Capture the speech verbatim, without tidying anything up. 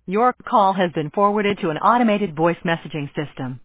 Your call has been forwarded to an automated voice messaging system.